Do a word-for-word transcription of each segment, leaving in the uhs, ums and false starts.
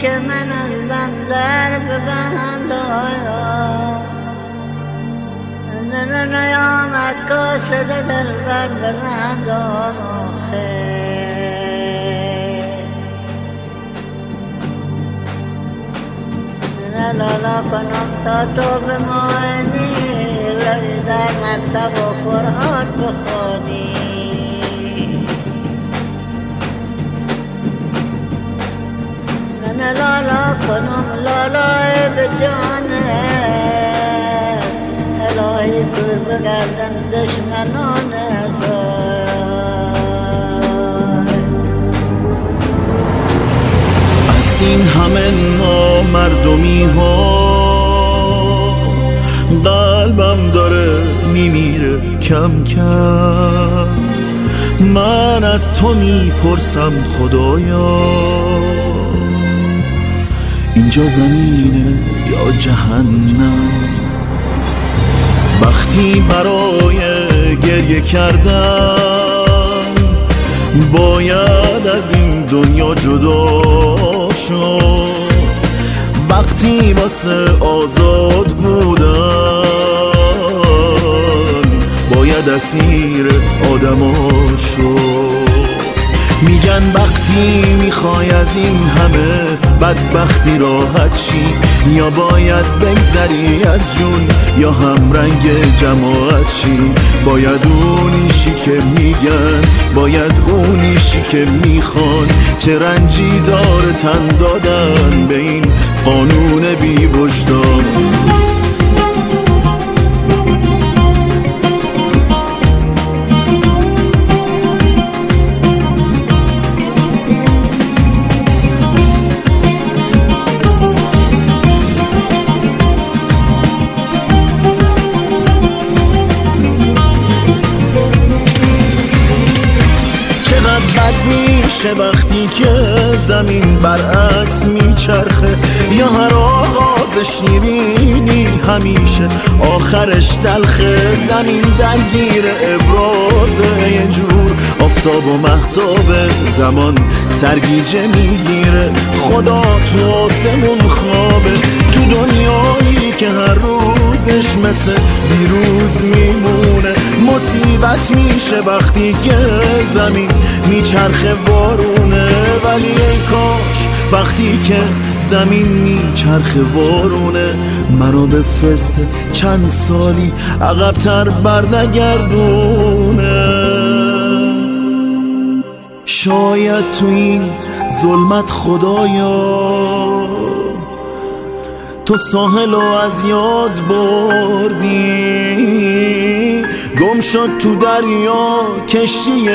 که من از بندر ببند آیا نه نه نیامد کاسد دل بر برند آخه نه لالا کنم تا تو بمانی روی در مکتب و قرآن بخوانی نه لالا کنم لالای به جانه الهی دور بگردن دشمنانه از این همه نامردمی ها قلبم داره میمیره کم کم من از تو میپرسم خدایا اینجا زمینه یا جهنم وقتی برای گریه کردم باید از این دنیا جدا شد وقتی واسه آزاد بودن باید اسیر آدما شد میگن وقتی میخوای از این همه بدبختی راحت شی یا باید بگذری از جون یا هم رنگ جماعت شی باید اونیشی که میگن باید اونیشی که میخوان چه رنجی داره تن دادن به این قانون بی وجدان بد میشه وقتی که زمین برعکس میچرخه یا هر آغاز شیرینی همیشه آخرش تلخه زمین درگیر ابرازه یه جور آفتاب و مهتاب زمان سرگیجه میگیره خدا تو آسمون خوابه تو دنیایی که هر روزش مثل دیروز میمونه مصیبت میشه وقتی که زمین میچرخه بارونه ولی ای کاش وقتی که زمین میچرخه بارونه منو بفرسته چند سالی عقب‌تر برنگردونه شاید تو این ظلمت خدایا تو ساحلو از یاد بردی گم شد تو دریا کشتی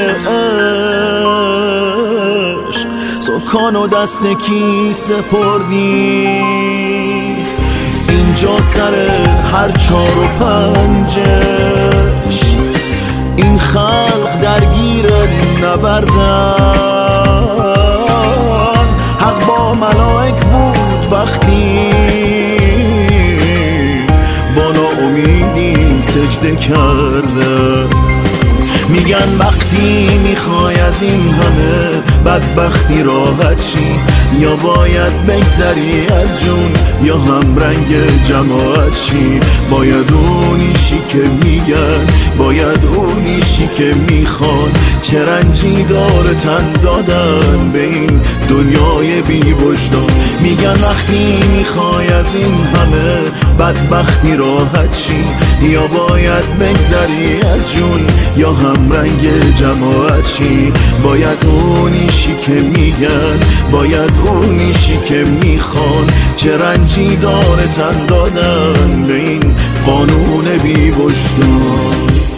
عشق سکان و دست کی سپردی اینجا سر هر چار و پنجش این خلق درگیر نبردن حق با ملائک بود وقتی با ناامیدی سجده کرده میگن وقتی میخوای از این همه بدبختی راحت شی یا باید بگذری از جون یا هم رنگ جماعت شی باید اونیشی که میگن باید اونیشی که میخوان چه رنجی داره تن دادن به این دنیای بی وجدان میگن وقتی میخوای از این همه بدبختی راحت شی یا باید بگذری از جون یا هم رنگ جماعت شی باید اونیشی که میگن باید اونیشی که میخوان چه رنجی داره تن دادن به این قانون بی وجدان